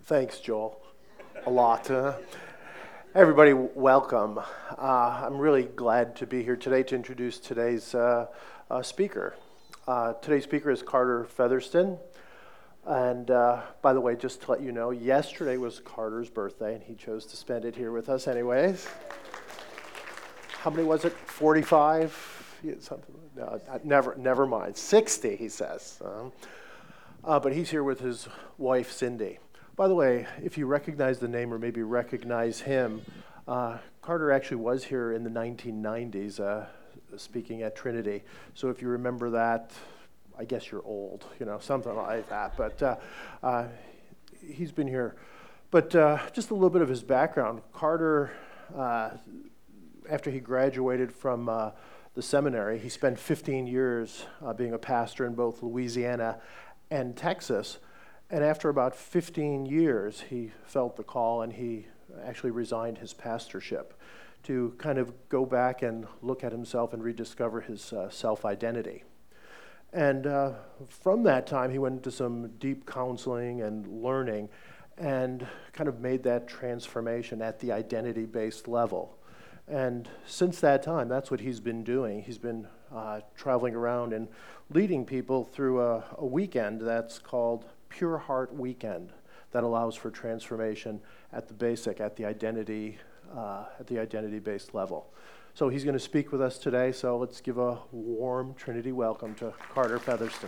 Thanks, Joel. A lot. Everybody, welcome. I'm really glad to be here today to introduce today's speaker. Today's speaker is Carter Featherston. And by the way, just to let you know, yesterday was Carter's birthday, and he chose to spend it here with us anyways. How many was it? 45? Yeah, something. No, never mind. 60, he says. But he's here with his wife, Cindy. By the way, if you recognize the name or maybe recognize him, Carter actually was here in the 1990s speaking at Trinity. So if you remember that, I guess you're old, something like that. But he's been here. But just a little bit of his background. Carter, after he graduated from the seminary, he spent 15 years being a pastor in both Louisiana and Texas. And after about 15 years, he felt the call and he actually resigned his pastorship to kind of go back and look at himself and rediscover his self-identity. And from that time, he went into some deep counseling and learning and kind of made that transformation at the identity-based level. And since that time, that's what he's been doing. He's been traveling around and leading people through a weekend that's called Pure Heart Weekend that allows for transformation at the identity-based level. So he's going to speak with us today, so let's give a warm Trinity welcome to Carter Featherston.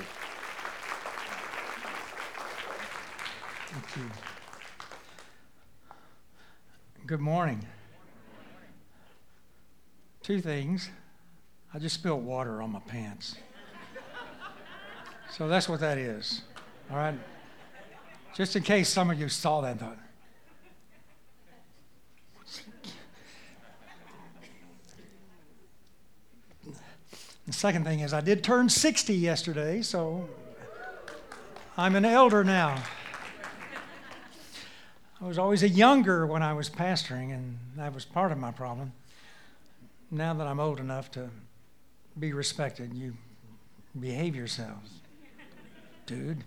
Thank you. Good morning. Two things. I just spilled water on my pants. So that's what that is. All right? Just in case some of you saw that and thought. The second thing is I did turn 60 yesterday, so I'm an elder now. I was always a younger when I was pastoring, and that was part of my problem. Now that I'm old enough to be respected, you behave yourselves, dude.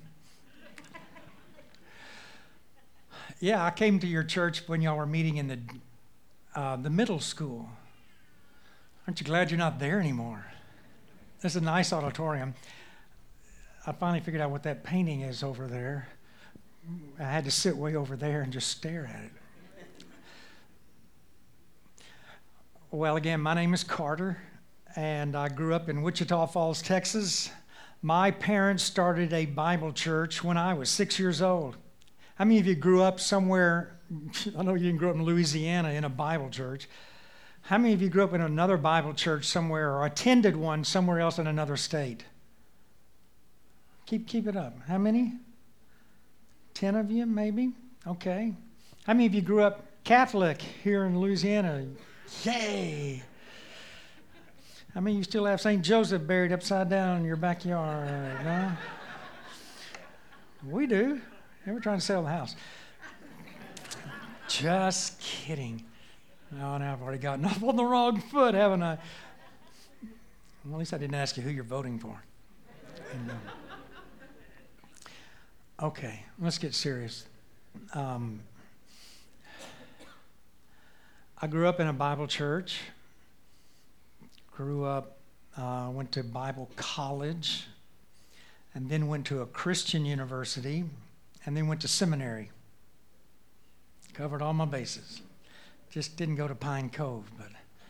Yeah, I came to your church when y'all were meeting in the middle school. Aren't you glad you're not there anymore? This is a nice auditorium. I finally figured out what that painting is over there. I had to sit way over there and just stare at it. Well, again, my name is Carter, and I grew up in Wichita Falls, Texas. My parents started a Bible church when I was 6 years old. How many of you grew up somewhere? I know you didn't grow up in Louisiana in a Bible church. How many of you grew up in another Bible church somewhere or attended one somewhere else in another state? Keep it up. How many? 10 of you, maybe? Okay. How many of you grew up Catholic here in Louisiana? Yay! How many of you still have St. Joseph buried upside down in your backyard? No? We do. And we're trying to sell the house. Just kidding. No, now I've already gotten off on the wrong foot, haven't I? Well, at least I didn't ask you who you're voting for. And, okay, let's get serious. I grew up in a Bible church. Went to Bible college, and then went to a Christian university, and then went to seminary. Covered all my bases. Just didn't go to Pine Cove, but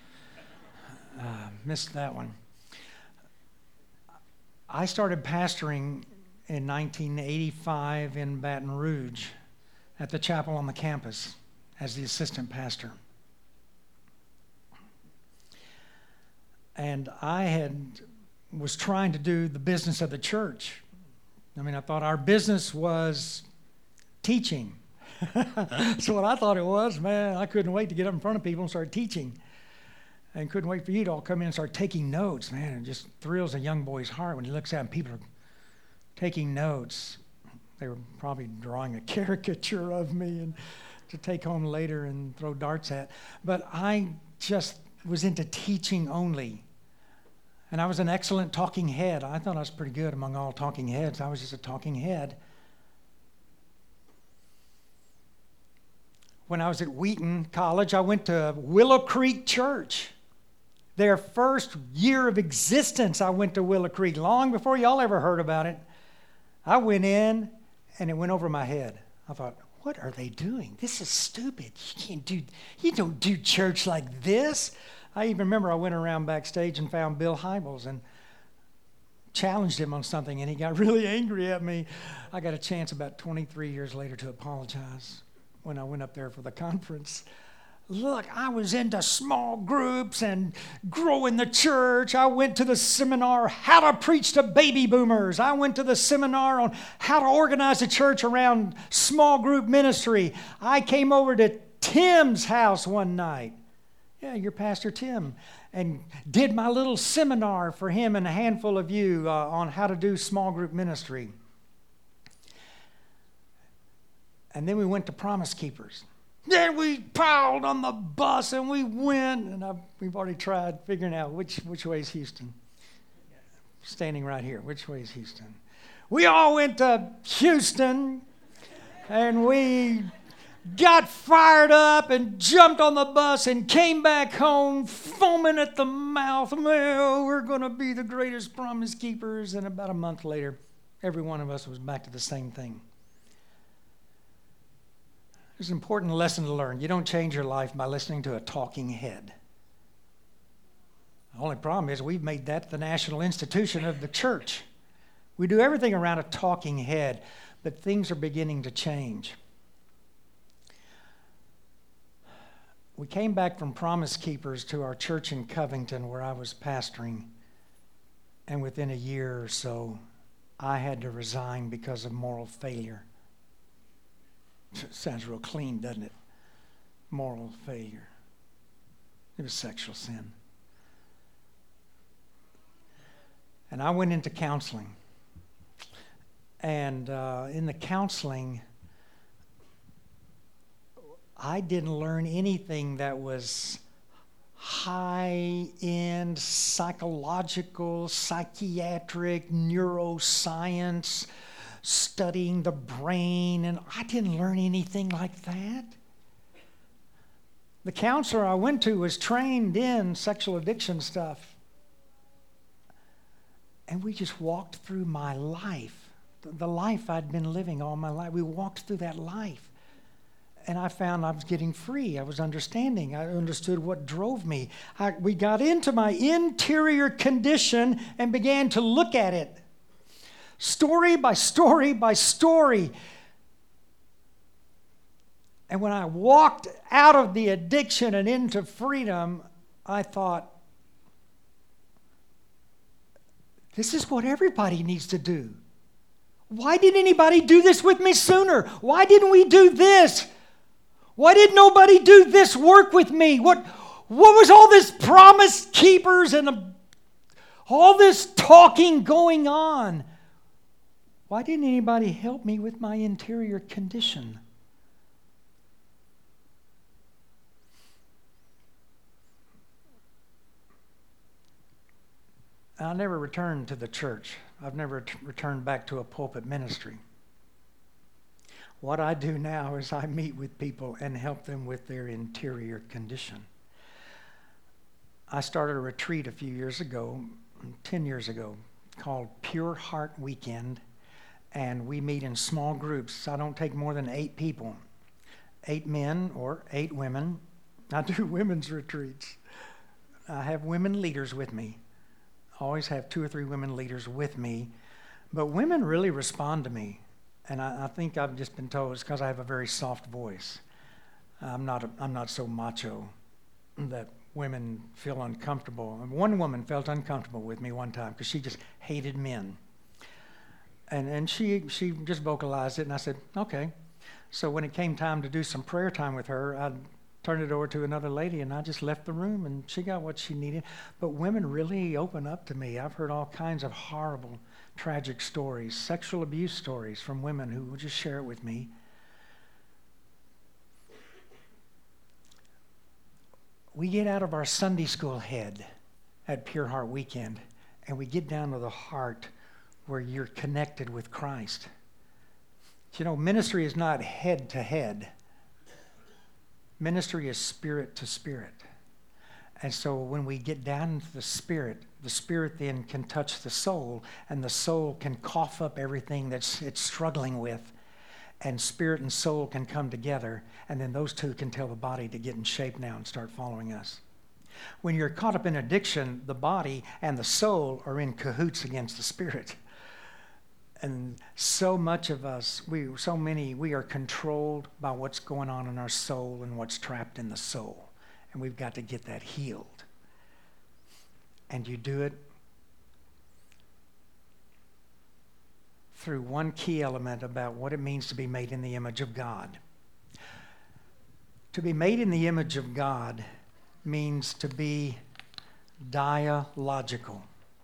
missed that one. I started pastoring in 1985 in Baton Rouge at the chapel on the campus as the assistant pastor. And I was trying to do the business of the church. I mean, I thought our business was teaching. So what I thought it was, man, I couldn't wait to get up in front of people and start teaching. And couldn't wait for you to all come in and start taking notes. Man, it just thrills a young boy's heart when he looks out and people are taking notes. They were probably drawing a caricature of me and to take home later and throw darts at. But I just was into teaching only. And I was an excellent talking head. I thought I was pretty good among all talking heads. I was just a talking head. when I was at Wheaton College, I went to Willow Creek Church. Their first year of existence, I went to Willow Creek, long before y'all ever heard about it. I went in, and it went over my head. I thought, what are they doing? This is stupid. You don't do church like this. I even remember I went around backstage and found Bill Hybels and challenged him on something, and he got really angry at me. I got a chance about 23 years later to apologize when I went up there for the conference. Look, I was into small groups and growing the church. I went to the seminar, How to Preach to Baby Boomers. I went to the seminar on how to organize a church around small group ministry. I came over to Tim's house one night. Yeah, your Pastor Tim. And did my little seminar for him and a handful of you on how to do small group ministry. And then we went to Promise Keepers. Then we piled on the bus and we went, and we've already tried figuring out which way is Houston. Standing right here, which way is Houston? We all went to Houston, and we got fired up and jumped on the bus and came back home foaming at the mouth. Well, we're going to be the greatest Promise Keepers. And about a month later, every one of us was back to the same thing. There's an important lesson to learn. You don't change your life by listening to a talking head. The only problem is we've made that the national institution of the church. We do everything around a talking head, but things are beginning to change. We came back from Promise Keepers to our church in Covington where I was pastoring, and within a year or so, I had to resign because of moral failure. Sounds real clean, doesn't it? Moral failure. It was sexual sin. And I went into counseling. And in the counseling, I didn't learn anything that was high-end psychological, psychiatric, neuroscience, studying the brain, and I didn't learn anything like that. The counselor I went to was trained in sexual addiction stuff. And we just walked through my life, the life I'd been living all my life. We walked through that life. And I found I was getting free. I was understanding. I understood what drove me. We got into my interior condition and began to look at it. Story by story by story. And when I walked out of the addiction and into freedom, I thought, this is what everybody needs to do. Why didn't anybody do this with me sooner? Why didn't we do this? Why did nobody do this work with me? What was all this Promise Keepers and all this talking going on? Why didn't anybody help me with my interior condition? I never returned to the church. I've never returned back to a pulpit ministry. What I do now is I meet with people and help them with their interior condition. I started a retreat a few years ago, 10 years ago, called Pure Heart Weekend. And we meet in small groups. I don't take more than 8 people, 8 men or 8 women. I do women's retreats. I have women leaders with me. I always have 2 or 3 women leaders with me. But women really respond to me. And I think I've just been told it's because I have a very soft voice. I'm not so macho that women feel uncomfortable. One woman felt uncomfortable with me one time because she just hated men. And she just vocalized it, and I said, okay. So when it came time to do some prayer time with her, I turned it over to another lady, and I just left the room, and she got what she needed. But women really open up to me. I've heard all kinds of horrible, tragic stories, sexual abuse stories from women who will just share it with me. We get out of our Sunday school head at Pure Heart Weekend, and we get down to the heart where you're connected with Christ. You know, ministry is not head to head. Ministry is spirit to spirit. And so when we get down into the spirit then can touch the soul, and the soul can cough up everything it's struggling with, and spirit and soul can come together, and then those two can tell the body to get in shape now and start following us. When you're caught up in addiction, the body and the soul are in cahoots against the spirit. And so much of us, we are controlled by what's going on in our soul and what's trapped in the soul. And we've got to get that healed. And you do it through one key element about what it means to be made in the image of God. To be made in the image of God means to be dialogical.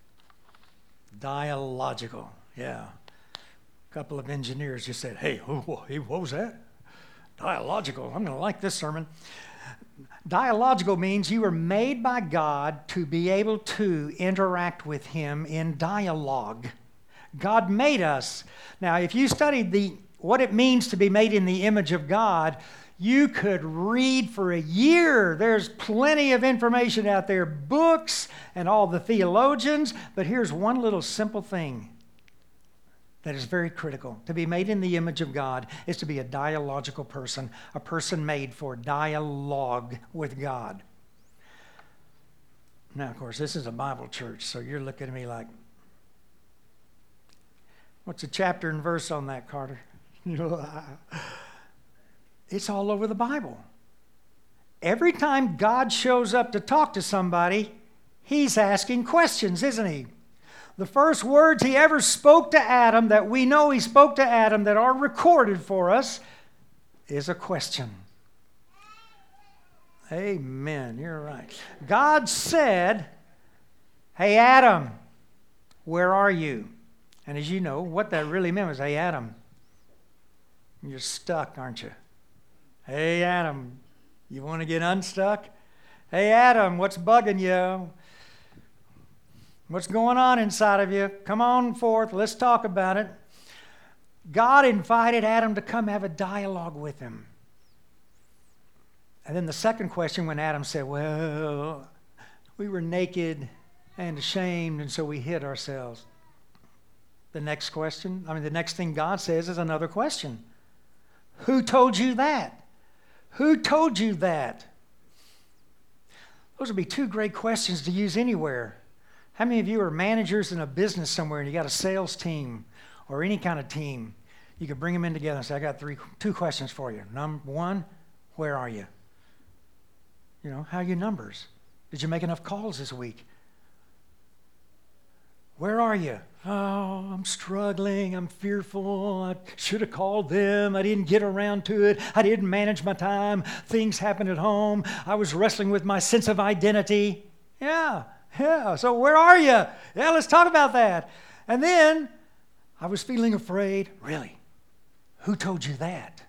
Dialogical, yeah. A couple of engineers just said, hey, what was that? Dialogical. I'm going to like this sermon. Dialogical means you were made by God to be able to interact with Him in dialogue. God made us. Now, if you studied what it means to be made in the image of God, you could read for a year. There's plenty of information out there, books and all the theologians, but here's one little simple thing that is very critical. To be made in the image of God is to be a dialogical person, a person made for dialogue with God. Now, of course, this is a Bible church, so you're looking at me like, what's the chapter and verse on that, Carter? It's all over the Bible. Every time God shows up to talk to somebody, He's asking questions, isn't He? The first words He ever spoke to Adam, that we know He spoke to Adam, that are recorded for us, is a question. Amen. You're right. God said, hey, Adam, where are you? And as you know, what that really meant was, hey, Adam, you're stuck, aren't you? Hey, Adam, you want to get unstuck? Hey, Adam, what's bugging you? What's going on inside of you? Come on forth. Let's talk about it. God invited Adam to come have a dialogue with Him. And then the second question, when Adam said, well, we were naked and ashamed, and so we hid ourselves. The next thing God says is another question. Who told you that? Who told you that? Those would be two great questions to use anywhere. How many of you are managers in a business somewhere and you got a sales team or any kind of team? You could bring them in together and say, I got two questions for you. Number one, where are you? How are your numbers? Did you make enough calls this week? Where are you? Oh, I'm struggling. I'm fearful. I should have called them. I didn't get around to it. I didn't manage my time. Things happened at home. I was wrestling with my sense of identity. Yeah. So where are you? Yeah, let's talk about that. And then I was feeling afraid. Really? Who told you that?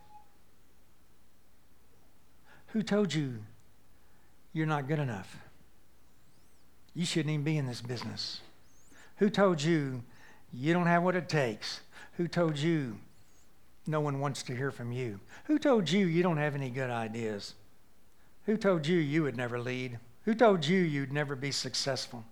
Who told you you're not good enough? You shouldn't even be in this business. Who told you you don't have what it takes? Who told you no one wants to hear from you? Who told you you don't have any good ideas? Who told you you would never lead? Who told you you'd never be successful?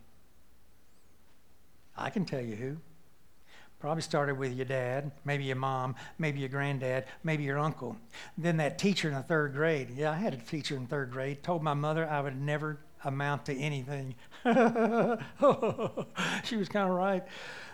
I can tell you who. Probably started with your dad, maybe your mom, maybe your granddad, maybe your uncle. Then that teacher in the third grade. Yeah, I had a teacher in third grade. Told my mother I would never amount to anything. She was kind of right.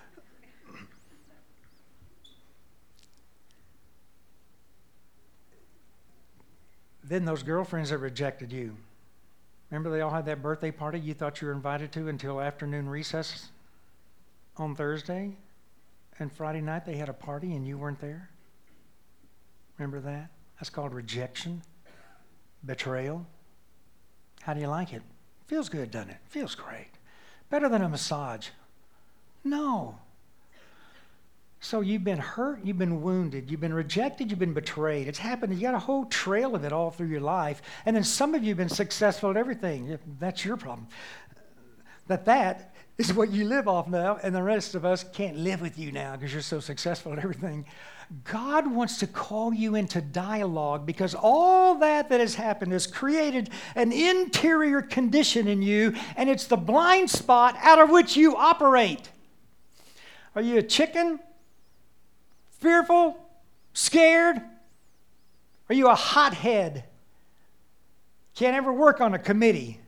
Then those girlfriends that rejected you. Remember they all had that birthday party you thought you were invited to until afternoon recess on Thursday? And Friday night they had a party and you weren't there? Remember that? That's called rejection, betrayal. How do you like it? Feels good, doesn't it? Feels great. Better than a massage. No. So you've been hurt, you've been wounded, you've been rejected, you've been betrayed. It's happened. You got a whole trail of it all through your life. And then some of you have been successful at everything. That's your problem. That is what you live off now, and the rest of us can't live with you now because you're so successful at everything. God wants to call you into dialogue because all that has happened has created an interior condition in you, and it's the blind spot out of which you operate. Are you a chicken? Fearful? Scared? Are you a hothead? Can't ever work on a committee?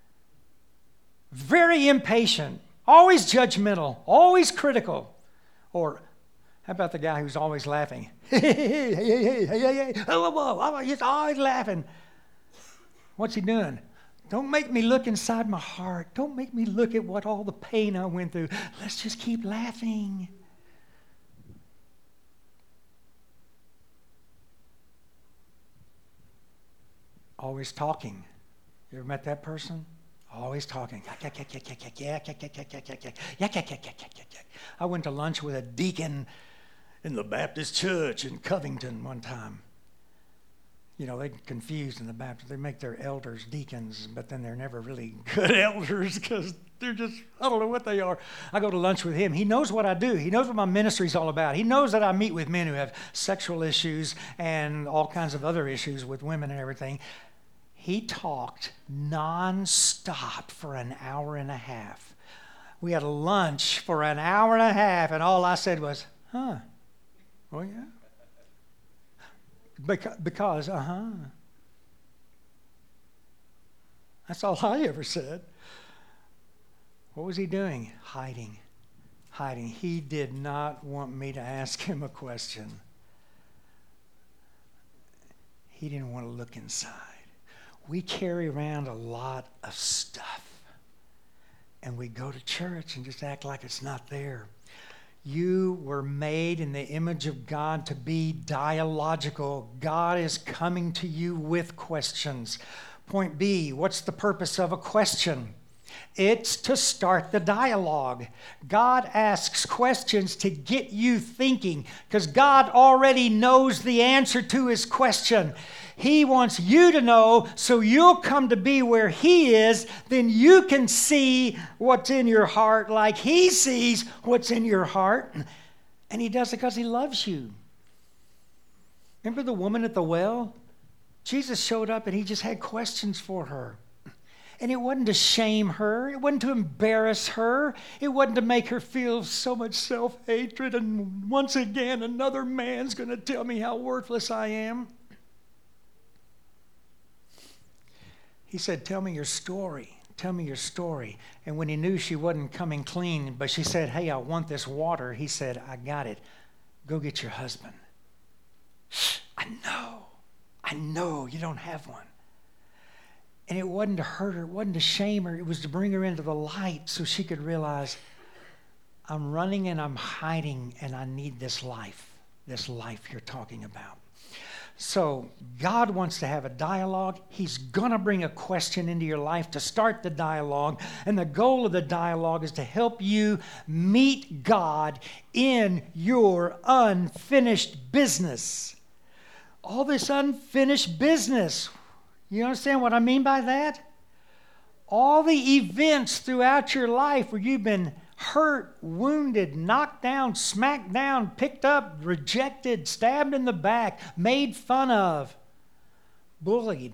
Very impatient? Always judgmental? Always critical? Or how about the guy who's always laughing? He's always laughing. What's he doing? Don't make me look inside my heart. Don't make me look at what all the pain I went through. Let's just keep laughing. Always talking. You ever met that person? Always talking. I went to lunch with a deacon in the Baptist church in Covington one time. You know, they get confused in the Baptist. They make their elders deacons, but then they're never really good elders because they're just, I don't know what they are. I go to lunch with him. He knows what I do. He knows what my ministry's all about. He knows that I meet with men who have sexual issues and all kinds of other issues with women and everything. He talked nonstop for an hour and a half. We had lunch for an hour and a half, and all I said was, huh, oh yeah. Because, That's all I ever said. What was he doing? Hiding. He did not want me to ask him a question. He didn't want to look inside. We carry around a lot of stuff, and we go to church and just act like it's not there. You were made in the image of God to be dialogical. God is coming to you with questions. Point B, what's the purpose of a question? It's to start the dialogue. God asks questions to get you thinking because God already knows the answer to his question. He wants you to know so you'll come to be where he is. Then you can see what's in your heart like he sees what's in your heart. And he does it because he loves you. Remember the woman at the well? Jesus showed up and he just had questions for her. And it wasn't to shame her. It wasn't to embarrass her. It wasn't to make her feel so much self-hatred and once again another man's going to tell me how worthless I am. He said, tell me your story. Tell me your story. And when he knew she wasn't coming clean, but she said, hey, I want this water. He said, I got it. Go get your husband. I know you don't have one. And it wasn't to hurt her. It wasn't to shame her. It was to bring her into the light so she could realize, I'm running and I'm hiding and I need this life you're talking about. So God wants to have a dialogue. He's going to bring a question into your life to start the dialogue. And the goal of the dialogue is to help you meet God in your unfinished business. All this unfinished business. You understand what I mean by that? All the events throughout your life where you've been hurt, wounded, knocked down, smacked down, picked up, rejected, stabbed in the back, made fun of, bullied.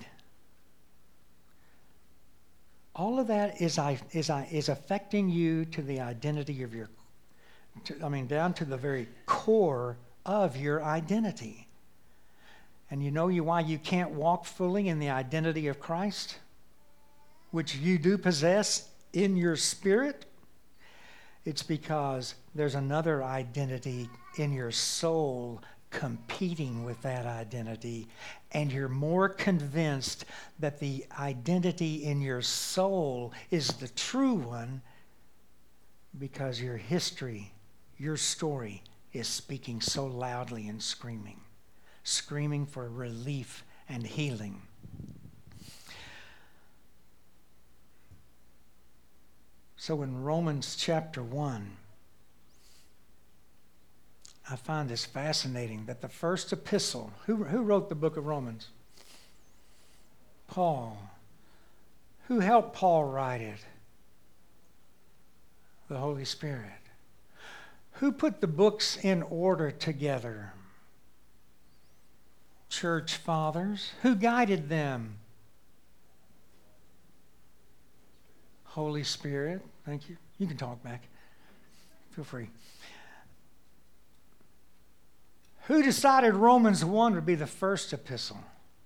All of that is affecting you to the identity of down to the very core of your identity. And you know why you can't walk fully in the identity of Christ, which you do possess in your spirit? It's because there's another identity in your soul competing with that identity, and you're more convinced that the identity in your soul is the true one because your history, your story is speaking so loudly and screaming for relief and healing. So in Romans chapter 1, I find this fascinating that the first epistle, who wrote the book of Romans? Paul. Who helped Paul write it? The Holy Spirit. Who put the books in order together? church fathers? Who guided them? Holy Spirit. Thank you. You can talk back. Feel free. Who decided Romans 1 would be the first epistle?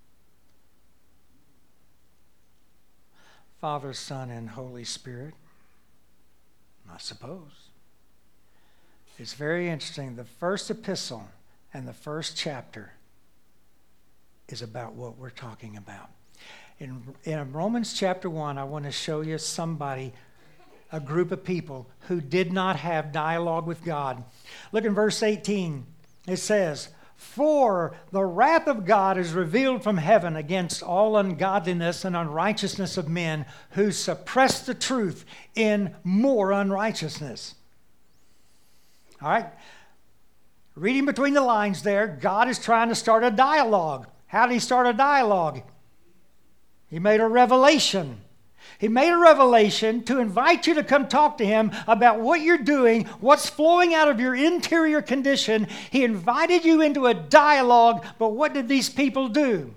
Father, Son, and Holy Spirit. I suppose. It's very interesting. The first epistle and the first chapter is about what we're talking about. In Romans chapter 1, I want to show you somebody, a group of people who did not have dialogue with God. Look in verse 18. It says, "For the wrath of God is revealed from heaven against all ungodliness and unrighteousness of men who suppress the truth in more unrighteousness." All right? Reading between the lines there, God is trying to start a dialogue. How did he start a dialogue? He made a revelation. He made a revelation to invite you to come talk to him about what you're doing, what's flowing out of your interior condition. He invited you into a dialogue, but what did these people do?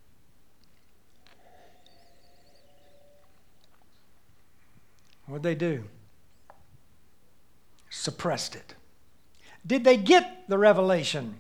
What did they do? Suppressed it. Did they get the revelation?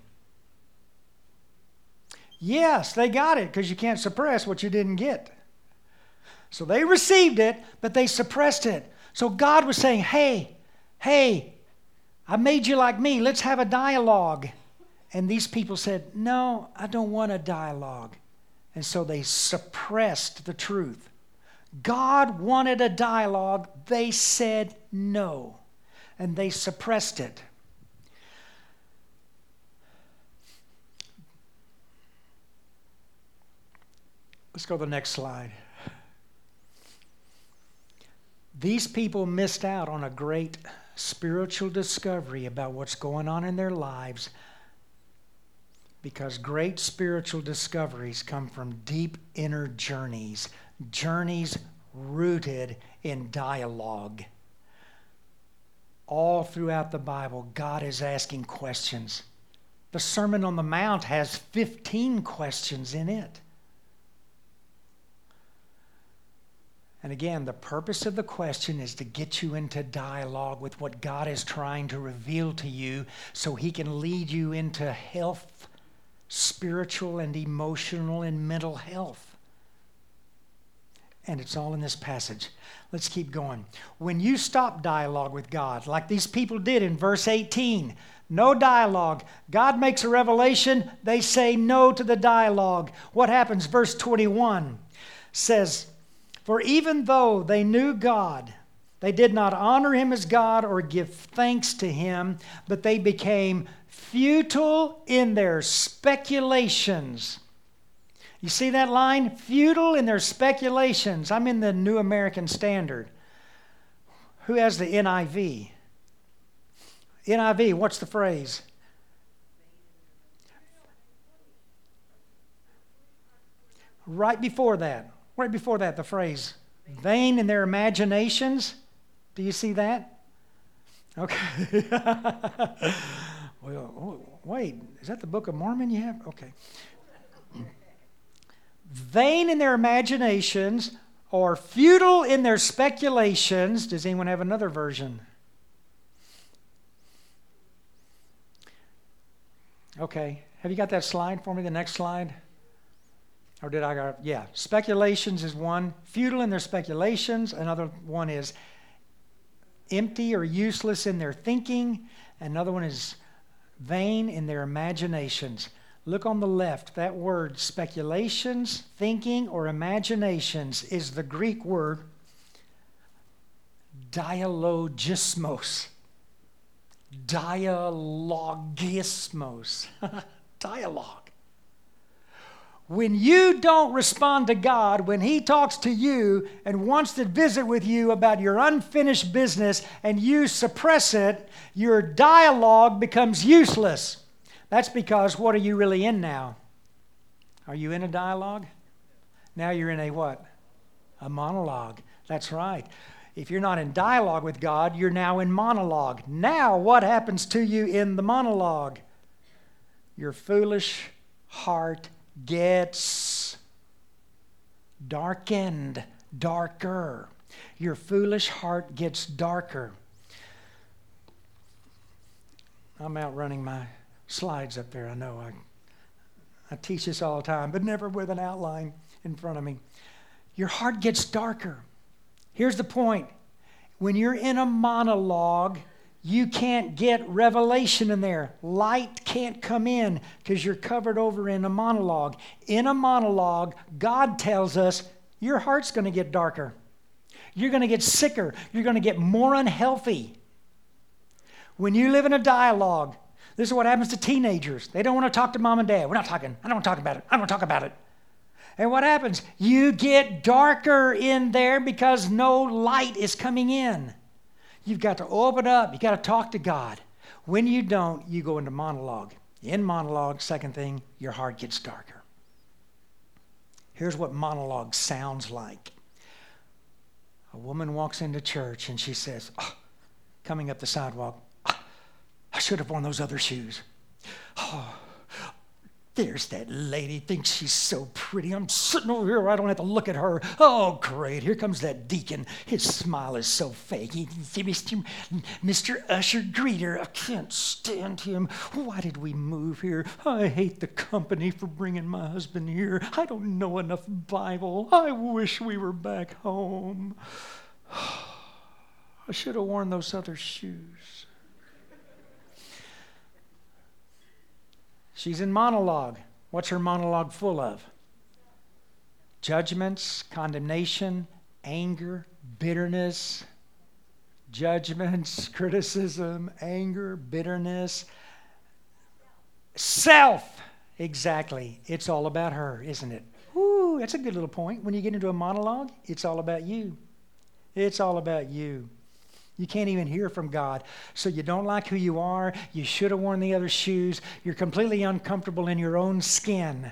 Yes, they got it, because you can't suppress what you didn't get. So they received it, but they suppressed it. So God was saying, hey, I made you like me. Let's have a dialogue. And these people said, no, I don't want a dialogue. And so they suppressed the truth. God wanted a dialogue. They said no. And they suppressed it. Let's go to the next slide. These people missed out on a great spiritual discovery about what's going on in their lives, because great spiritual discoveries come from deep inner journeys rooted in dialogue. All throughout the Bible, God is asking questions. The Sermon on the Mount has 15 questions in it. And again, the purpose of the question is to get you into dialogue with what God is trying to reveal to you so he can lead you into health, spiritual and emotional and mental health. And it's all in this passage. Let's keep going. When you stop dialogue with God, like these people did in verse 18, no dialogue. God makes a revelation. They say no to the dialogue. What happens? Verse 21 says, "For even though they knew God, they did not honor him as God or give thanks to him, but they became futile in their speculations." You see that line? Futile in their speculations. I'm in the New American Standard. Who has the NIV? NIV, what's the phrase? Right before that, the phrase, vain in their imaginations. Do you see that? Okay. Well, wait, is that the Book of Mormon you have? Okay. Vain in their imaginations, or futile in their speculations. Does anyone have another version? Okay. Have you got that slide for me, the next slide? Or did I got? Yeah. Speculations is one. Futile in their speculations. Another one is empty or useless in their thinking. Another one is vain in their imaginations. Look on the left. That word, speculations, thinking, or imaginations, is the Greek word dialogismos. Dialogismos. Dialogue. When you don't respond to God, when he talks to you and wants to visit with you about your unfinished business and you suppress it, your dialogue becomes useless. That's because what are you really in now? Are you in a dialogue? Now you're in a what? A monologue. That's right. If you're not in dialogue with God, you're now in monologue. Now what happens to you in the monologue? Your foolish heart gets darkened, darker. Your foolish heart gets darker. I'm outrunning my slides up there. I know I teach this all the time, but never with an outline in front of me. Your heart gets darker. Here's the point. When you're in a monologue, you can't get revelation in there. Light can't come in because you're covered over in a monologue. In a monologue, God tells us your heart's going to get darker. You're going to get sicker. You're going to get more unhealthy. When you live in a dialogue, this is what happens to teenagers. They don't want to talk to mom and dad. We're not talking. I don't want to talk about it. I don't want to talk about it. And what happens? You get darker in there because no light is coming in. You've got to open up. You've got to talk to God. When you don't, you go into monologue. In monologue, second thing, your heart gets darker. Here's what monologue sounds like. A woman walks into church and she says, coming up the sidewalk, I should have worn those other shoes. Oh, there's that lady, thinks she's so pretty. I'm sitting over here, I don't have to look at her. Oh, great, here comes that deacon. His smile is so fake. Mr. Usher Greeter, I can't stand him. Why did we move here? I hate the company for bringing my husband here. I don't know enough Bible. I wish we were back home. I should have worn those other shoes. She's in monologue. What's her monologue full of? Judgments, condemnation, anger, bitterness. Judgments, criticism, anger, bitterness. Self. Exactly. It's all about her, isn't it? Ooh, that's a good little point. When you get into a monologue, it's all about you. It's all about you. You can't even hear from God. So you don't like who you are. You should have worn the other shoes. You're completely uncomfortable in your own skin.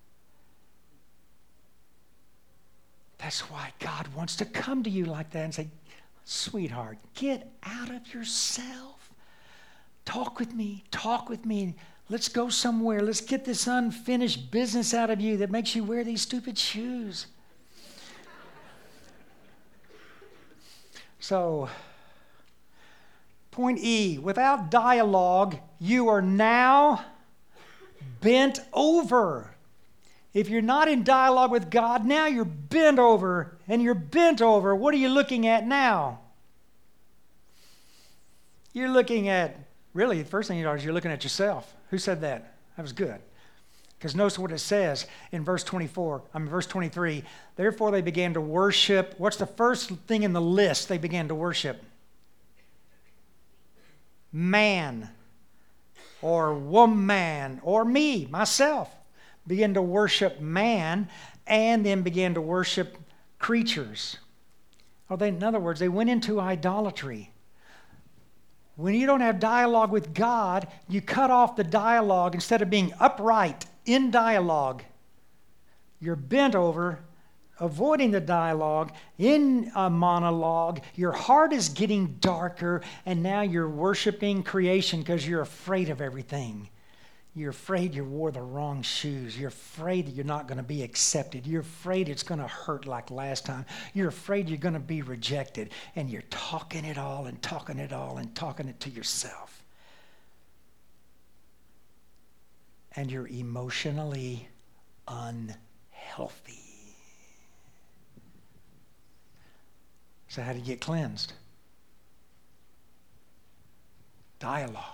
That's why God wants to come to you like that and say, sweetheart, get out of yourself. Talk with me. Talk with me. Let's go somewhere. Let's get this unfinished business out of you that makes you wear these stupid shoes. So, point E, without dialogue, you are now bent over. If you're not in dialogue with God, now you're bent over. And you're bent over. What are you looking at now? You're looking at, really, the first thing you are is you're looking at yourself. Who said that? That was good. Because notice what it says in verse 23. Therefore they began to worship. What's the first thing in the list they began to worship? Man or woman or me, myself, began to worship man and then began to worship creatures. In other words, they went into idolatry. When you don't have dialogue with God, you cut off the dialogue. Instead of being upright in dialogue, you're bent over, avoiding the dialogue, in a monologue. Your heart is getting darker, and now you're worshiping creation because you're afraid of everything. You're afraid you wore the wrong shoes. You're afraid that you're not going to be accepted. You're afraid it's going to hurt like last time. You're afraid you're going to be rejected. And you're talking it all and talking it all and talking it to yourself. And you're emotionally unhealthy. So how do you get cleansed? Dialogue.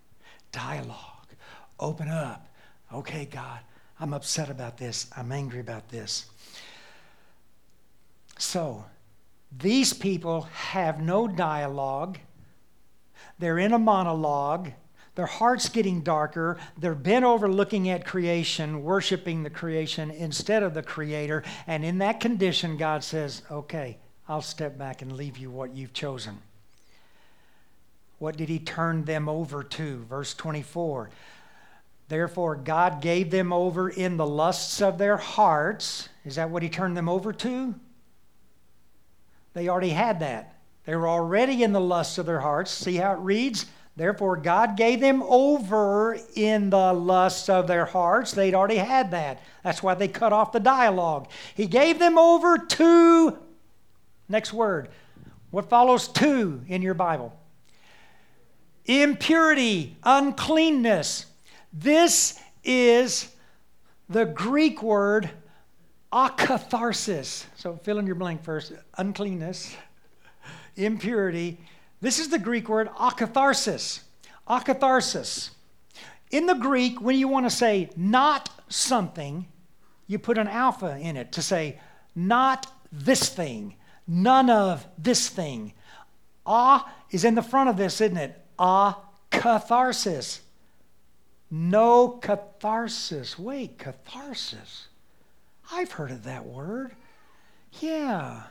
Open up. Okay, God, I'm upset about this. I'm angry about this. So, these people have no dialogue. They're in a monologue. Their heart's getting darker. They're bent over looking at creation, worshiping the creation instead of the Creator. And in that condition, God says, okay, I'll step back and leave you what you've chosen. What did He turn them over to? Verse 24. Therefore, God gave them over in the lusts of their hearts. Is that what He turned them over to? They already had that. They were already in the lusts of their hearts. See how it reads? Therefore, God gave them over in the lusts of their hearts. They'd already had that. That's why they cut off the dialogue. He gave them over to, next word, what follows to in your Bible? Impurity, uncleanness. This is the Greek word akatharsis. So fill in your blank first. Uncleanness, impurity. This is the Greek word akatharsis. Akatharsis. In the Greek, when you want to say not something, you put an alpha in it to say not this thing, none of this thing. Is in the front of this, isn't it? Akatharsis. No catharsis. Wait, catharsis. I've heard of that word. Yeah.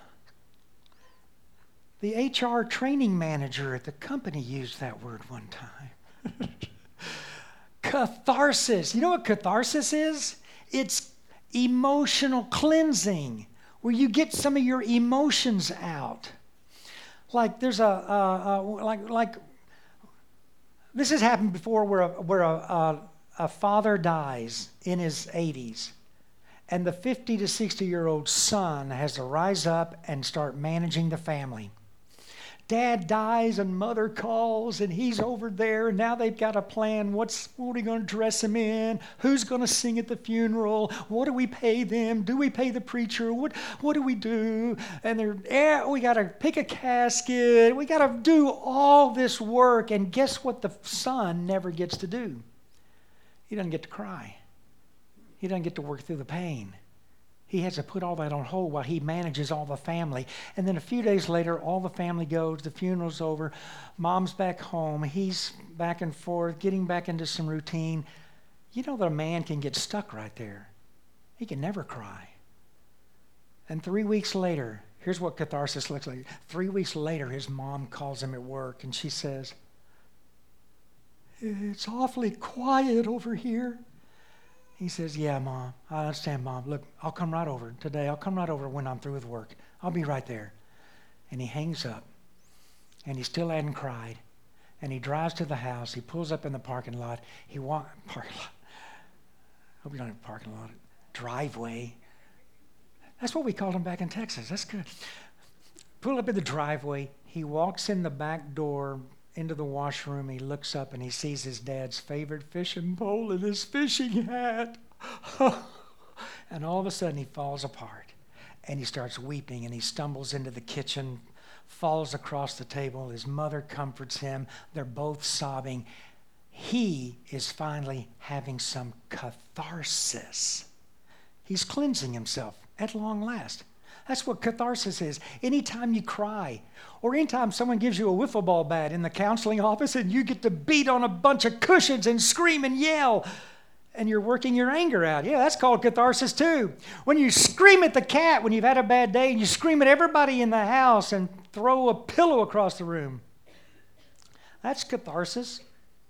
The HR training manager at the company used that word one time. Catharsis. You know what catharsis is? It's emotional cleansing, where you get some of your emotions out. Like there's like this has happened before, where a father dies in his 80s, and the 50 to 60-year-old son has to rise up and start managing the family. Dad dies and mother calls and he's over there, and now they've got a plan. What are we going to dress him in? Who's going to sing at the funeral? What do we pay them? Do we pay the preacher? What do we do? And we got to pick a casket. We got to do all this work. And guess what the son never gets to do? He doesn't get to cry. He doesn't get to work through the pain. He has to put all that on hold while he manages all the family. And then a few days later, all the family goes, the funeral's over, mom's back home, he's back and forth, getting back into some routine. You know that a man can get stuck right there. He can never cry. And 3 weeks later, here's what catharsis looks like. 3 weeks later, his mom calls him at work and she says, "It's awfully quiet over here." He says, "Yeah, Mom, I understand, Mom. Look, I'll come right over today. I'll come right over when I'm through with work. I'll be right there." And he hangs up, and he still hadn't cried. And he drives to the house. He pulls up in the parking lot. Parking lot. Hope you don't have a parking lot. Driveway. That's what we called him back in Texas. That's good. Pull up in the driveway. He walks in the back door into the washroom. He looks up and he sees his dad's favorite fishing pole and his fishing hat. And all of a sudden he falls apart and he starts weeping, and he stumbles into the kitchen, falls across the table. His mother comforts him. They're both sobbing. He is finally having some catharsis. He's cleansing himself at long last. That's what catharsis is. Anytime you cry, or anytime someone gives you a wiffle ball bat in the counseling office and you get to beat on a bunch of cushions and scream and yell, and you're working your anger out. Yeah, that's called catharsis too. When you scream at the cat when you've had a bad day, and you scream at everybody in the house and throw a pillow across the room. That's catharsis.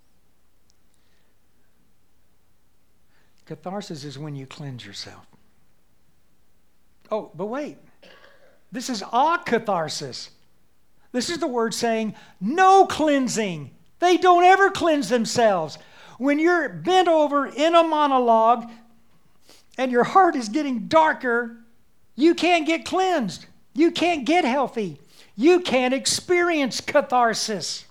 Catharsis is when you cleanse yourself. Oh, but wait. This is akatharsis. This is the word saying no cleansing. They don't ever cleanse themselves. When you're bent over in a monologue and your heart is getting darker, you can't get cleansed. You can't get healthy. You can't experience catharsis.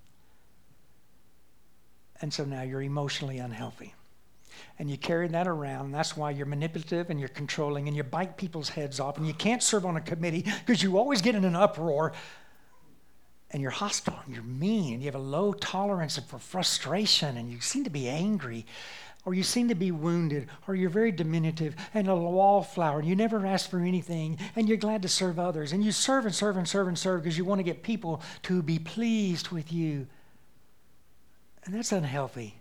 And so now you're emotionally unhealthy. And you carry that around, and that's why you're manipulative and you're controlling and you bite people's heads off, and you can't serve on a committee because you always get in an uproar, and you're hostile and you're mean and you have a low tolerance for frustration, and you seem to be angry, or you seem to be wounded, or you're very diminutive and a wallflower, and you never ask for anything, and you're glad to serve others, and you serve and serve and serve and serve because you want to get people to be pleased with you. And that's unhealthy.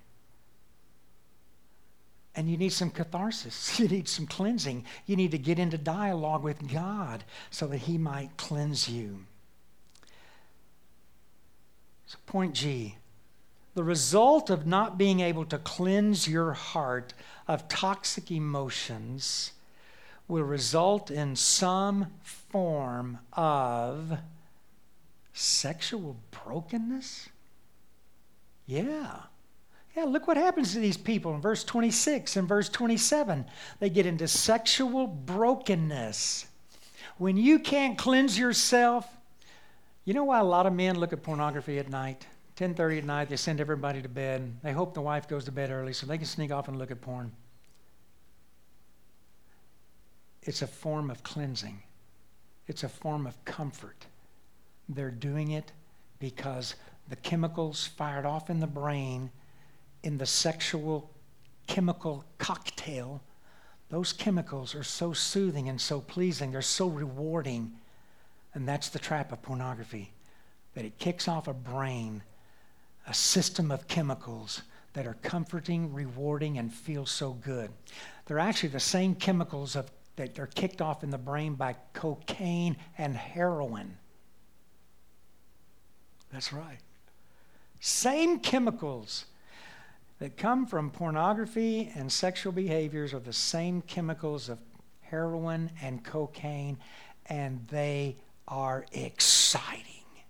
And you need some catharsis. You need some cleansing. You need to get into dialogue with God so that He might cleanse you. So point G, the result of not being able to cleanse your heart of toxic emotions will result in some form of sexual brokenness. Yeah. Yeah, look what happens to these people in verse 26 and verse 27. They get into sexual brokenness. When you can't cleanse yourself, you know why a lot of men look at pornography at night? 10:30 at night, they send everybody to bed. They hope the wife goes to bed early so they can sneak off and look at porn. It's a form of cleansing. It's a form of comfort. They're doing it because the chemicals fired off in the brain in the sexual chemical cocktail, those chemicals are so soothing and so pleasing. They're so rewarding. And that's the trap of pornography, that it kicks off a brain, a system of chemicals that are comforting, rewarding, and feel so good. They're actually the same chemicals that are kicked off in the brain by cocaine and heroin. That's right. Same chemicals that come from pornography and sexual behaviors are the same chemicals of heroin and cocaine, and they are exciting.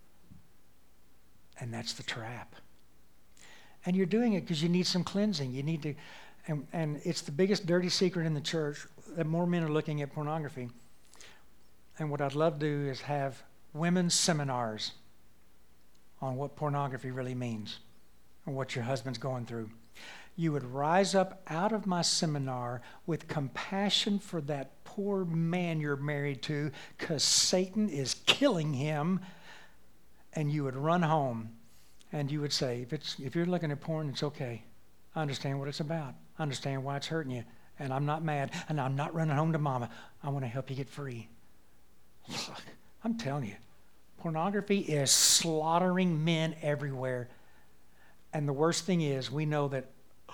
And that's the trap. And you're doing it because you need some cleansing. You need to, and it's the biggest dirty secret in the church that more men are looking at pornography. And what I'd love to do is have women's seminars on what pornography really means and what your husband's going through. You would rise up out of my seminar with compassion for that poor man you're married to because Satan is killing him, and you would run home and you would say, if you're looking at porn, it's okay. I understand what it's about. I understand why it's hurting you, and I'm not mad, and I'm not running home to mama. I want to help you get free. I'm telling you, pornography is slaughtering men everywhere. And the worst thing is, we know that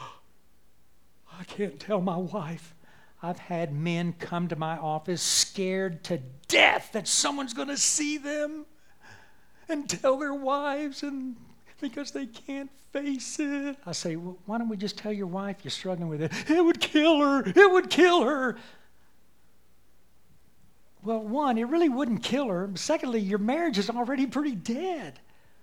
I can't tell my wife. I've had men come to my office scared to death that someone's going to see them and tell their wives, and because they can't face it. I say, well, why don't we just tell your wife you're struggling with it? It would kill her. It would kill her. Well, one, it really wouldn't kill her. Secondly, your marriage is already pretty dead.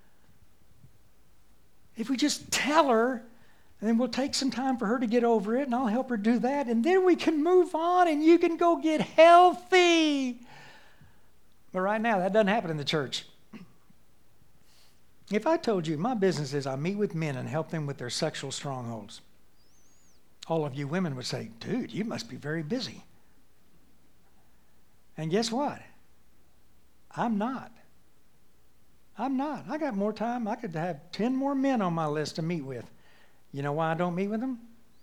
If we just tell her, and then we'll take some time for her to get over it, and I'll help her do that, and then we can move on, and you can go get healthy. But right now, that doesn't happen in the church. If I told you my business is I meet with men and help them with their sexual strongholds, all of you women would say, dude, you must be very busy. And guess what? I'm not. I got more time. I could have 10 more men on my list to meet with. You know why I don't meet with them?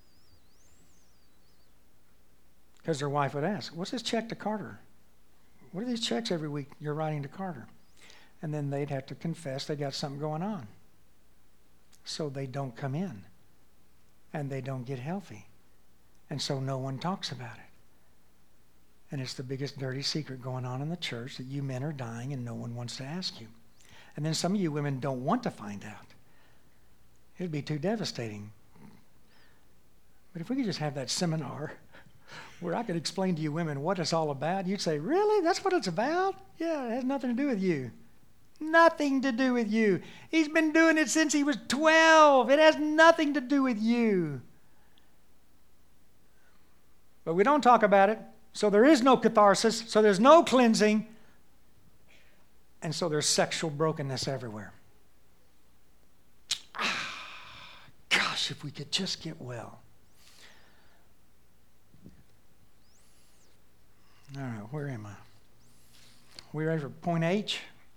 Because their wife would ask, what's this check to Carter? What are these checks every week you're writing to Carter? And then they'd have to confess they got something going on. So they don't come in. And they don't get healthy. And so no one talks about it. And it's the biggest dirty secret going on in the church, that you men are dying and no one wants to ask you. And then some of you women don't want to find out. It'd be too devastating. But if we could just have that seminar where I could explain to you women what it's all about, you'd say, really? That's what it's about? Yeah, it has nothing to do with you. Nothing to do with you. He's been doing it since he was 12. It has nothing to do with you. But we don't talk about it. So there is no catharsis. So there's no cleansing. And so there's sexual brokenness everywhere. Gosh, if we could just get well. All right, where am I? We ready for point H?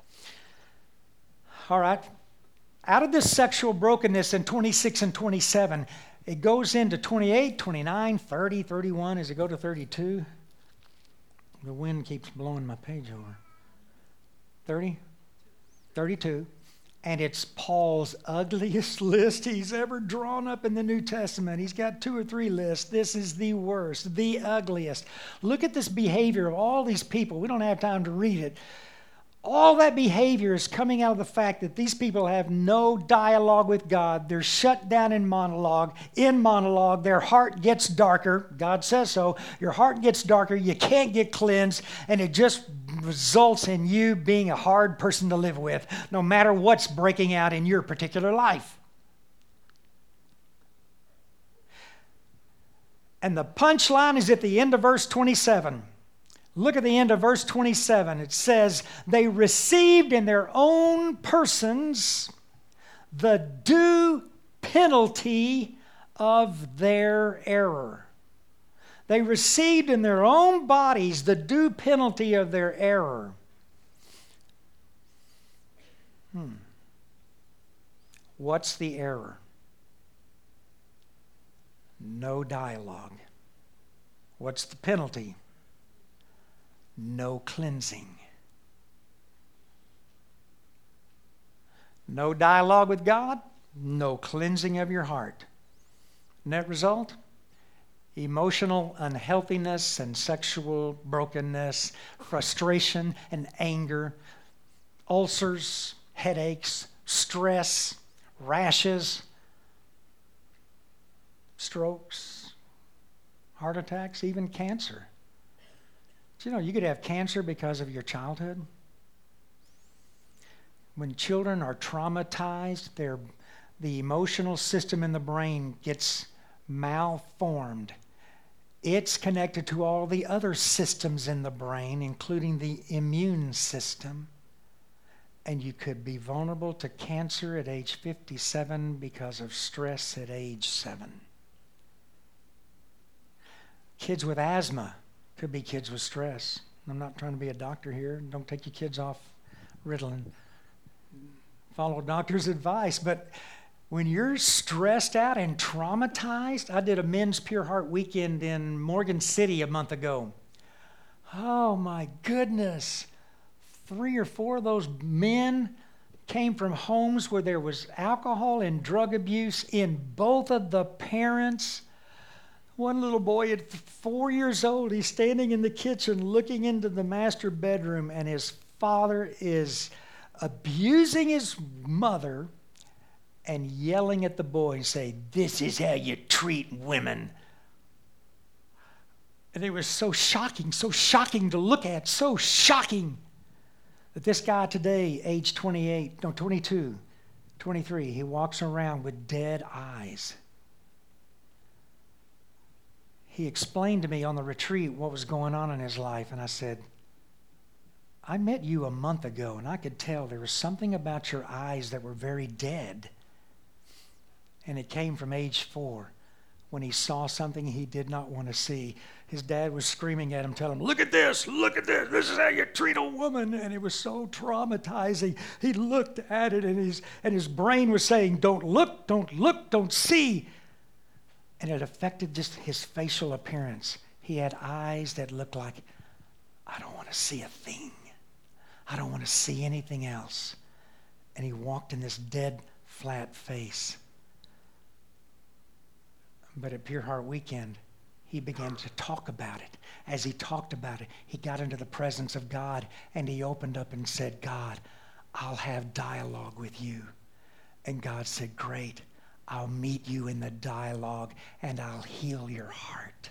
All right. Out of this sexual brokenness in 26 and 27, it goes into 28, 29, 30, 31. As it go to 32? The wind keeps blowing my page over. 30? 32. And it's Paul's ugliest list he's ever drawn up in the New Testament. He's got 2 or 3 lists. This is the worst, the ugliest. Look at this behavior of all these people. We don't have time to read it. All that behavior is coming out of the fact that these people have no dialogue with God. They're shut down in monologue. In monologue, their heart gets darker. God says so. Your heart gets darker. You can't get cleansed. And it just results in you being a hard person to live with, no matter what's breaking out in your particular life. And the punchline is at the end of verse 27. Look at the end of verse 27. It says, they received in their own persons the due penalty of their error. They received in their own bodies the due penalty of their error. What's the error? No dialogue. What's the penalty? No cleansing. No dialogue with God, no cleansing of your heart. Net result? Emotional unhealthiness and sexual brokenness, frustration and anger, ulcers, headaches, stress, rashes, strokes, heart attacks, even cancer. Do you know you could have cancer because of your childhood? When children are traumatized, the emotional system in the brain gets malformed. It's connected to all the other systems in the brain, including the immune system. And you could be vulnerable to cancer at age 57 because of stress at age 7. Kids with asthma could be kids with stress. I'm not trying to be a doctor here. Don't take your kids off Ritalin. Follow doctor's advice. But when you're stressed out and traumatized, I did a men's Pure Heart weekend in Morgan City a month ago. Oh my goodness. 3 or 4 of those men came from homes where there was alcohol and drug abuse in both of the parents. One little boy at 4 years old, he's standing in the kitchen looking into the master bedroom, and his father is abusing his mother and yelling at the boy and saying, "This is how you treat women." And it was so shocking to look at, so shocking that this guy today, age 22, 23, he walks around with dead eyes. He explained to me on the retreat what was going on in his life, and I said, I met you a month ago, and I could tell there was something about your eyes that were very dead. And it came from age 4, when he saw something he did not want to see. His dad was screaming at him, telling him, look at this, this is how you treat a woman. And it was so traumatizing. He looked at it, and his brain was saying, don't look, don't see. And it affected just his facial appearance. He had eyes that looked like, I don't want to see a thing. I don't want to see anything else. And he walked in this dead, flat face. But at Pure Heart Weekend, he began to talk about it. As he talked about it, he got into the presence of God, and he opened up and said, God, I'll have dialogue with you. And God said, great. I'll meet you in the dialogue, and I'll heal your heart.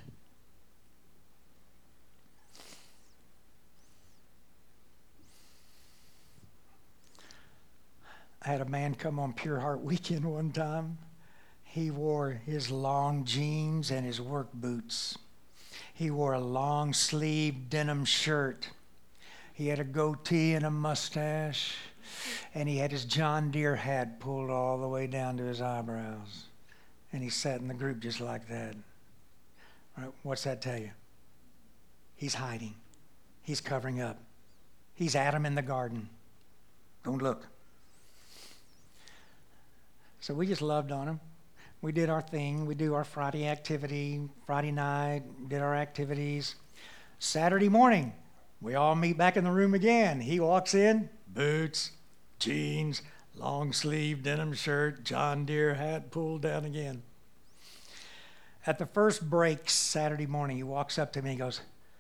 I had a man come on Pure Heart Weekend one time. He wore his long jeans and his work boots. He wore a long sleeve denim shirt. He had a goatee and a mustache. And he had his John Deere hat pulled all the way down to his eyebrows. And he sat in the group just like that. Right? What's that tell you? He's hiding. He's covering up. He's Adam in the garden. Don't look. So we just loved on him. We did our thing. We do our Friday activity, Friday night, did our activities. Saturday morning, we all meet back in the room again. He walks in, boots, jeans, long sleeve denim shirt, John Deere hat pulled down again. At the first break Saturday morning, he walks up to me and he goes,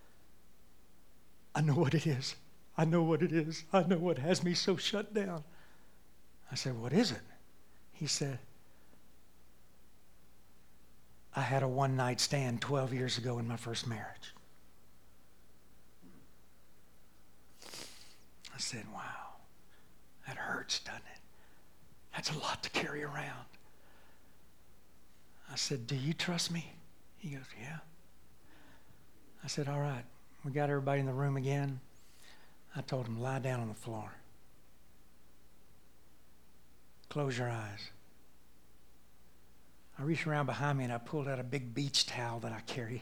I know what it is. I know what it is. I know what has me so shut down. I said, what is it? He said, I had a one-night stand 12 years ago in my first marriage. I said, wow, that hurts, doesn't it? That's a lot to carry around. I said, do you trust me? He goes, yeah. I said, all right. We got everybody in the room again. I told him, lie down on the floor. Close your eyes. I reached around behind me and I pulled out a big beach towel that I carry.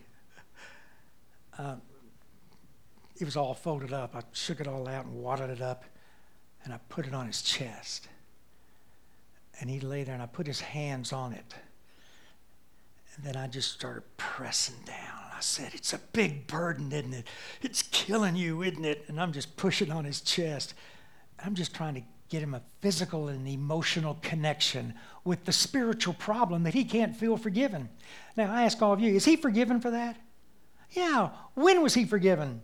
It was all folded up. I shook it all out and wadded it up, and I put it on his chest. And he lay there, and I put his hands on it. And then I just started pressing down. I said, it's a big burden, isn't it? It's killing you, isn't it? And I'm just pushing on his chest. I'm just trying to get him a physical and emotional connection with the spiritual problem that he can't feel forgiven. Now, I ask all of you, is he forgiven for that? Yeah. When was he forgiven?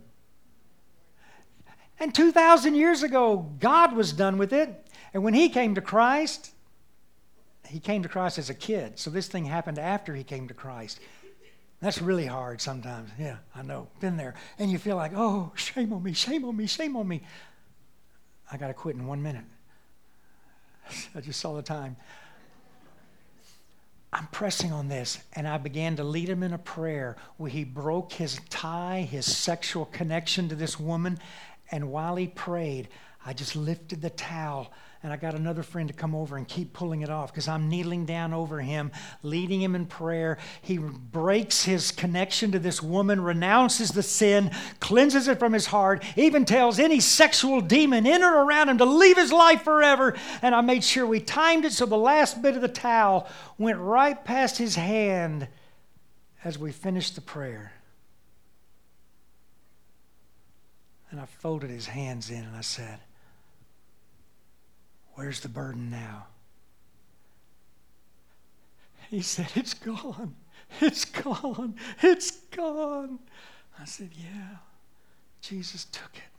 And 2,000 years ago, God was done with it. And when he came to Christ as a kid. So this thing happened after he came to Christ. That's really hard sometimes. Yeah, I know. Been there. And you feel like, oh, shame on me, shame on me, shame on me. I got to quit in 1 minute. I just saw the time. I'm pressing on this, and I began to lead him in a prayer where he broke his tie, his sexual connection to this woman, and while he prayed, I just lifted the towel, and I got another friend to come over and keep pulling it off because I'm kneeling down over him, leading him in prayer. He breaks his connection to this woman, renounces the sin, cleanses it from his heart, even tells any sexual demon in or around him to leave his life forever. And I made sure we timed it so the last bit of the towel went right past his hand as we finished the prayer. And I folded his hands in and I said, where's the burden now? He said, it's gone. It's gone. It's gone. I said, yeah, Jesus took it.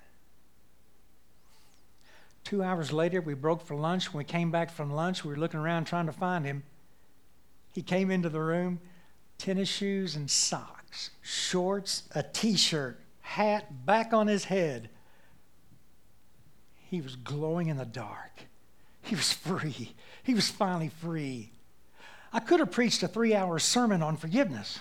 2 hours later, we broke for lunch. When we came back from lunch, we were looking around trying to find him. He came into the room, tennis shoes and socks, shorts, a T-shirt, hat back on his head. He was glowing in the dark. He was free. He was finally free. I could have preached a 3-hour sermon on forgiveness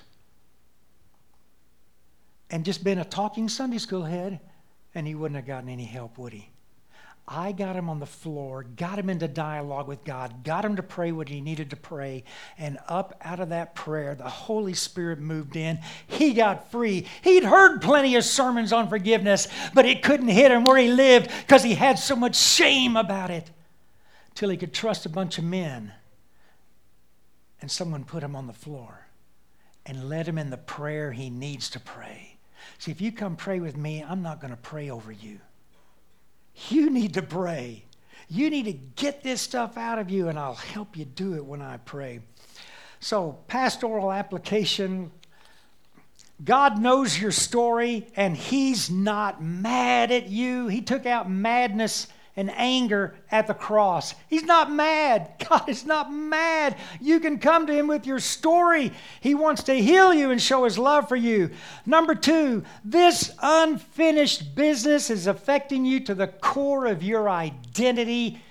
and just been a talking Sunday school head, and he wouldn't have gotten any help, would he? I got him on the floor, got him into dialogue with God, got him to pray what he needed to pray, and up out of that prayer, the Holy Spirit moved in. He got free. He'd heard plenty of sermons on forgiveness, but it couldn't hit him where he lived because he had so much shame about it, till he could trust a bunch of men. And someone put him on the floor and led him in the prayer he needs to pray. See, if you come pray with me, I'm not going to pray over you. You need to pray. You need to get this stuff out of you, and I'll help you do it when I pray. So, pastoral application. God knows your story, and he's not mad at you. He took out madness and anger at the cross. He's not mad. God is not mad. You can come to him with your story. He wants to heal you and show his love for you. Number 2, this unfinished business is affecting you to the core of your identity.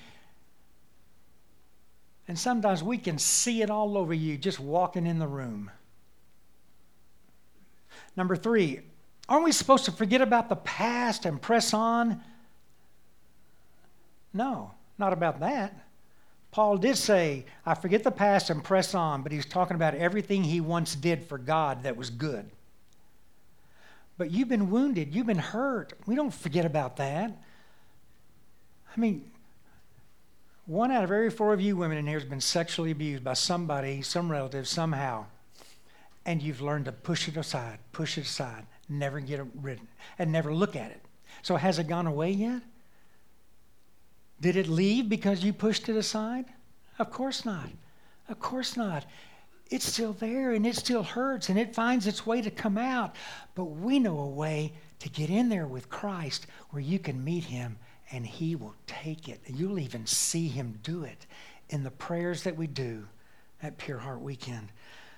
And sometimes we can see it all over you just walking in the room. Number 3, aren't we supposed to forget about the past and press on? No, not about that. Paul did say, I forget the past and press on, but he's talking about everything he once did for God that was good. But you've been wounded, you've been hurt. We don't forget about that. I mean, 1 out of every 4 of you women in here has been sexually abused by somebody, some relative, somehow. And you've learned to push it aside, never get rid of it, and never look at it. So has it gone away yet? Did it leave because you pushed it aside? Of course not. Of course not. It's still there, and it still hurts, and it finds its way to come out. But we know a way to get in there with Christ where you can meet him, and he will take it. You'll even see him do it in the prayers that we do at Pure Heart Weekend.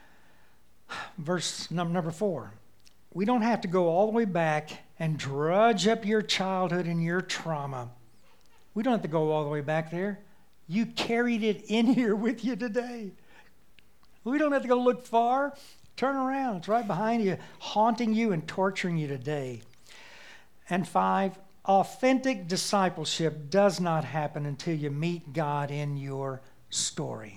Verse number 4. We don't have to go all the way back and drudge up your childhood and your trauma. We don't have to go all the way back there. You carried it in here with you today. We don't have to go look far. Turn around. It's right behind you, haunting you and torturing you today. And 5, authentic discipleship does not happen until you meet God in your story.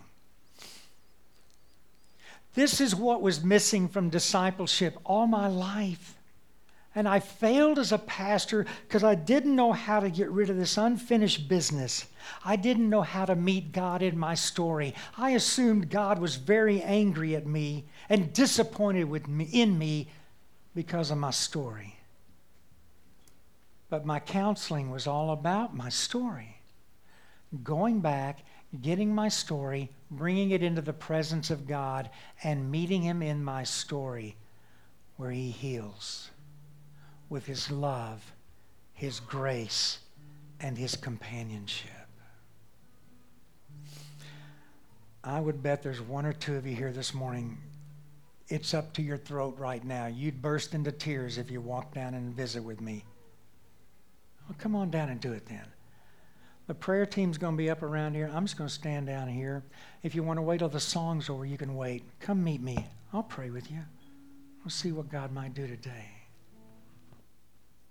This is what was missing from discipleship all my life. And I failed as a pastor because I didn't know how to get rid of this unfinished business. I didn't know how to meet God in my story. I assumed God was very angry at me and disappointed in me because of my story. But my counseling was all about my story. Going back, getting my story, bringing it into the presence of God, and meeting Him in my story where He heals with His love, His grace, and His companionship. I would bet there's 1 or 2 of you here this morning. It's up to your throat right now. You'd burst into tears if you walked down and visit with me. Well, come on down and do it then. The prayer team's going to be up around here. I'm just going to stand down here. If you want to wait till the song's over, you can wait. Come meet me. I'll pray with you. We'll see what God might do today.